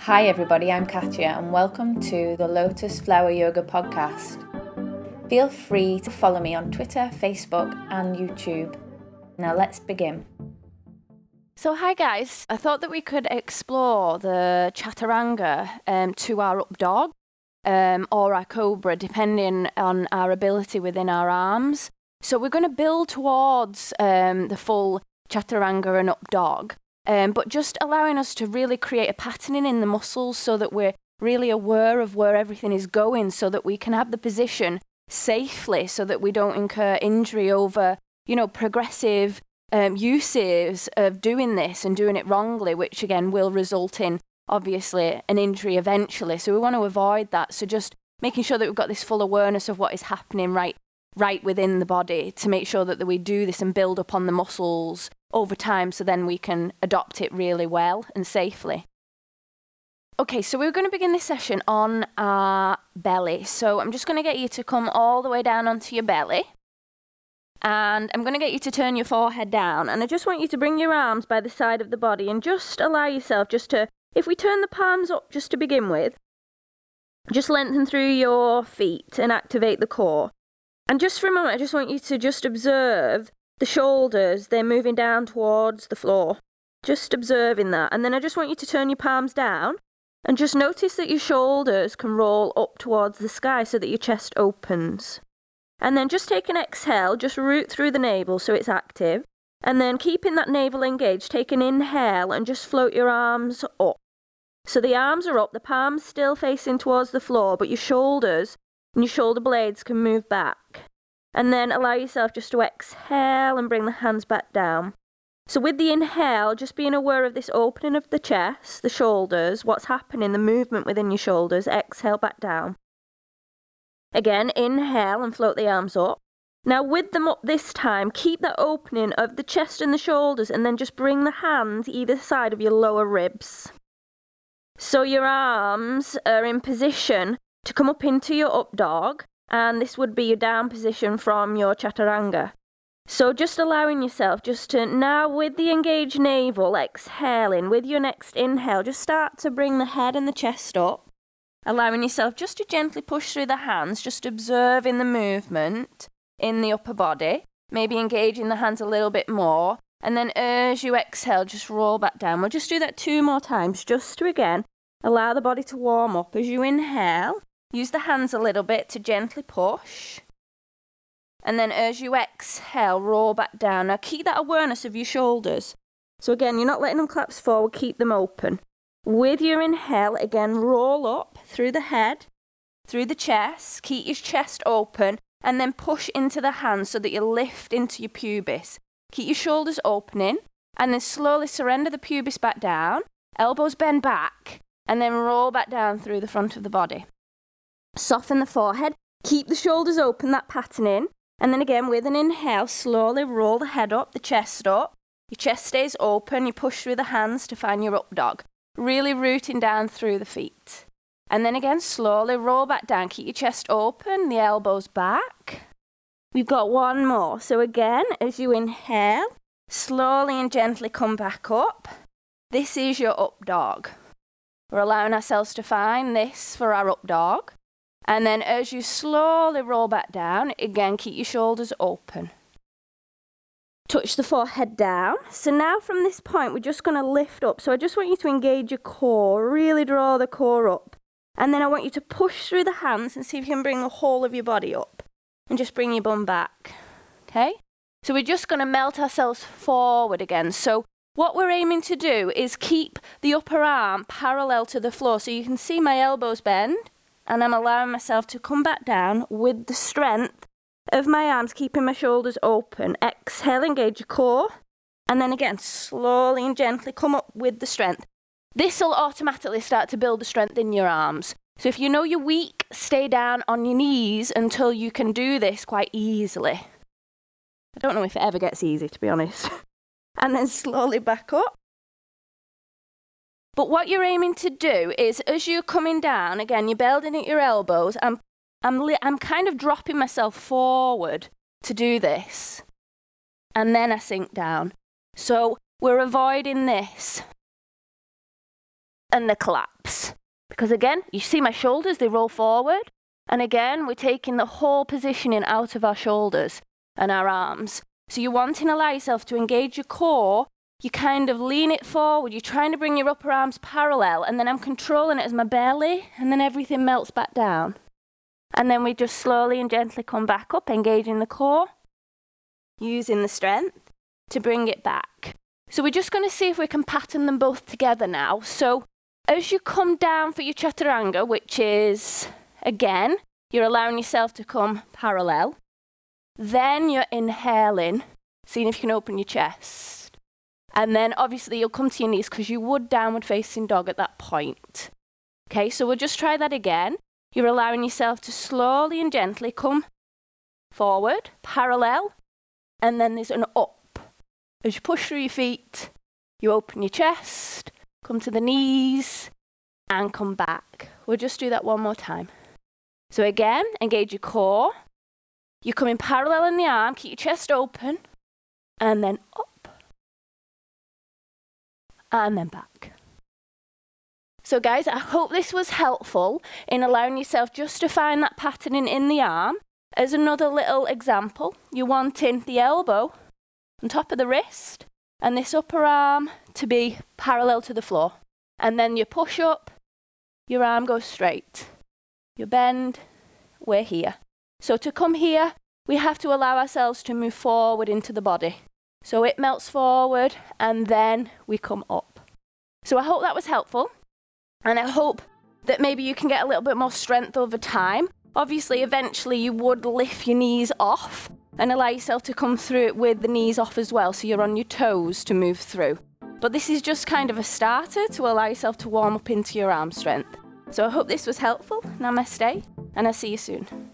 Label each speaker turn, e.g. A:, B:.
A: Hi everybody, I'm Katya and welcome to the Lotus Flower Yoga podcast. Feel free to follow me on Twitter, Facebook and YouTube. Now let's begin.
B: So hi guys, I thought that we could explore the Chaturanga to our up dog or our cobra, depending on our ability within our arms. So we're going to build towards the full Chaturanga and up dog, but just allowing us to really create a patterning in the muscles so that we're really aware of where everything is going, so that we can have the position safely, so that we don't incur injury over, progressive uses of doing this and doing it wrongly, which again will result in obviously an injury eventually. So we want to avoid that. So just making sure that we've got this full awareness of what is happening right within the body to make sure that we do this and build upon the muscles over time, so then we can adopt it really well and safely. Okay, so we're going to begin this session on our belly. So I'm just going to get you to come all the way down onto your belly. And I'm going to get you to turn your forehead down. And I just want you to bring your arms by the side of the body and just allow yourself just to, if we turn the palms up just to begin with, just lengthen through your feet and activate the core. And just for a moment, I just want you to just observe the shoulders. They're moving down towards the floor. Just observing that. And then I just want you to turn your palms down and just notice that your shoulders can roll up towards the sky so that your chest opens. And then just take an exhale, just root through the navel so it's active. And then keeping that navel engaged, take an inhale and just float your arms up. So the arms are up, the palms still facing towards the floor, but your shoulders and your shoulder blades can move back. And then allow yourself just to exhale and bring the hands back down. So with the inhale, just being aware of this opening of the chest, the shoulders, what's happening, the movement within your shoulders. Exhale back down. Again, inhale and float the arms up. Now with them up this time, keep that opening of the chest and the shoulders and then just bring the hands either side of your lower ribs. So your arms are in position to come up into your up dog, and this would be your down position from your Chaturanga. So just allowing yourself just to, now with the engaged navel, exhaling, with your next inhale, just start to bring the head and the chest up. Allowing yourself just to gently push through the hands, just observing the movement in the upper body, maybe engaging the hands a little bit more, and then as you exhale, just roll back down. We'll just do that 2 more times, just to again allow the body to warm up. As you inhale, use the hands a little bit to gently push, and then as you exhale, roll back down. Now keep that awareness of your shoulders. So again, you're not letting them collapse forward, keep them open. With your inhale, again, roll up through the head, through the chest, keep your chest open, and then push into the hands so that you lift into your pubis. Keep your shoulders opening, and then slowly surrender the pubis back down, elbows bend back, and then roll back down through the front of the body. Soften the forehead, keep the shoulders open, that patterning, and then again, with an inhale, slowly roll the head up, the chest up, your chest stays open, you push through the hands to find your up dog. Really rooting down through the feet. And then again, slowly roll back down. Keep your chest open, the elbows back. We've got one more. So again, as you inhale, slowly and gently come back up. This is your up dog. We're allowing ourselves to find this for our up dog. And then as you slowly roll back down, again, keep your shoulders open. Touch the forehead down. So now from this point, we're just going to lift up. So I just want you to engage your core, really draw the core up. And then I want you to push through the hands and see if you can bring the whole of your body up. And just bring your bum back. Okay? So we're just going to melt ourselves forward again. So what we're aiming to do is keep the upper arm parallel to the floor. So you can see my elbows bend. And I'm allowing myself to come back down with the strength of my arms, keeping my shoulders open. Exhale, engage your core. And then again, slowly and gently come up with the strength. This will automatically start to build the strength in your arms. So if you know you're weak, stay down on your knees until you can do this quite easily. I don't know if it ever gets easy, to be honest. And then slowly back up. But what you're aiming to do is, as you're coming down, again, you're building at your elbows. I'm kind of dropping myself forward to do this. And then I sink down. So we're avoiding this and the collapse. Because again, you see my shoulders, they roll forward. And again, we're taking the whole positioning out of our shoulders and our arms. So you're wanting to allow yourself to engage your core. You kind of lean it forward. You're trying to bring your upper arms parallel. And then I'm controlling it as my belly. And then everything melts back down. And then we just slowly and gently come back up, engaging the core, using the strength to bring it back. So we're just going to see if we can pattern them both together now. So as you come down for your chaturanga, which is, again, you're allowing yourself to come parallel. Then you're inhaling, seeing if you can open your chest. And then obviously you'll come to your knees because you would downward facing dog at that point. Okay, so we'll just try that again. You're allowing yourself to slowly and gently come forward, parallel, and then there's an up. As you push through your feet, you open your chest, come to the knees, and come back. We'll just do that one more time. So again, engage your core. You're coming parallel in the arm, keep your chest open, and then up, and then back. So guys, I hope this was helpful in allowing yourself just to find that patterning in the arm. As another little example, you're wanting the elbow on top of the wrist and this upper arm to be parallel to the floor. And then you push up, your arm goes straight. You bend, we're here. So to come here, we have to allow ourselves to move forward into the body. So it melts forward and then we come up. So I hope that was helpful. And I hope that maybe you can get a little bit more strength over time. Obviously, eventually you would lift your knees off and allow yourself to come through it with the knees off as well, so you're on your toes to move through. But this is just kind of a starter to allow yourself to warm up into your arm strength. So I hope this was helpful. Namaste, and I'll see you soon.